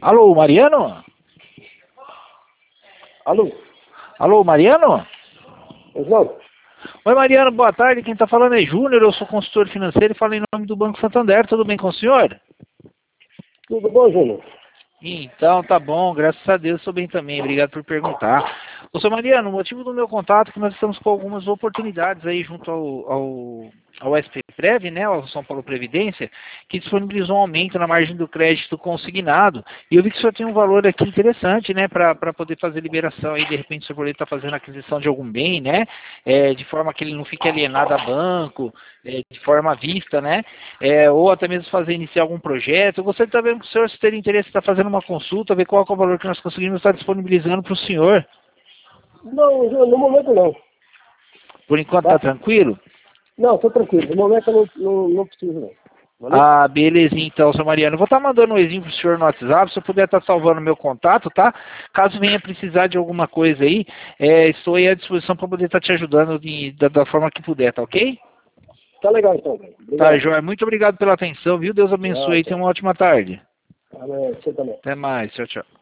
Alô, Mariano? Alô? Alô, Mariano? Não. Oi, Mariano, boa tarde. Quem está falando é Júnior, eu sou consultor financeiro e falo em nome do Banco Santander. Tudo bem com o senhor? Tudo bom, Júnior? Então, tá bom, graças a Deus, estou bem também, obrigado por perguntar. Ô, seu Mariano, o motivo do meu contato é que nós estamos com algumas oportunidades aí junto ao SPPrev, né, ao São Paulo Previdência, que disponibilizou um aumento na margem do crédito consignado, e eu vi que o senhor tem um valor aqui interessante, né, para poder fazer liberação aí, de repente o senhor poderia estar fazendo aquisição de algum bem, né, de forma que ele não fique alienado a banco, de forma à vista, né, ou até mesmo fazer iniciar algum projeto. Eu gostaria de saber que o senhor, se ter interesse, está fazendo uma consulta, ver qual é o valor que nós conseguimos estar disponibilizando para o senhor. Não, Júnior, no momento não. Por enquanto Tá? está tranquilo? Não, tô tranquilo. No momento eu não preciso, não. Valeu? Ah, belezinha então, seu Mariano. Eu vou estar mandando um exemplo pro senhor no WhatsApp, se eu puder estar salvando meu contato, tá? Caso venha precisar de alguma coisa aí, estou aí à disposição para poder estar te ajudando da forma que puder, tá ok? Tá legal então, velho. Tá, Obrigado. Joia. Muito obrigado pela atenção, viu? Deus abençoe e tenha uma ótima tarde. Amém. Você também. Até mais. Tchau, tchau.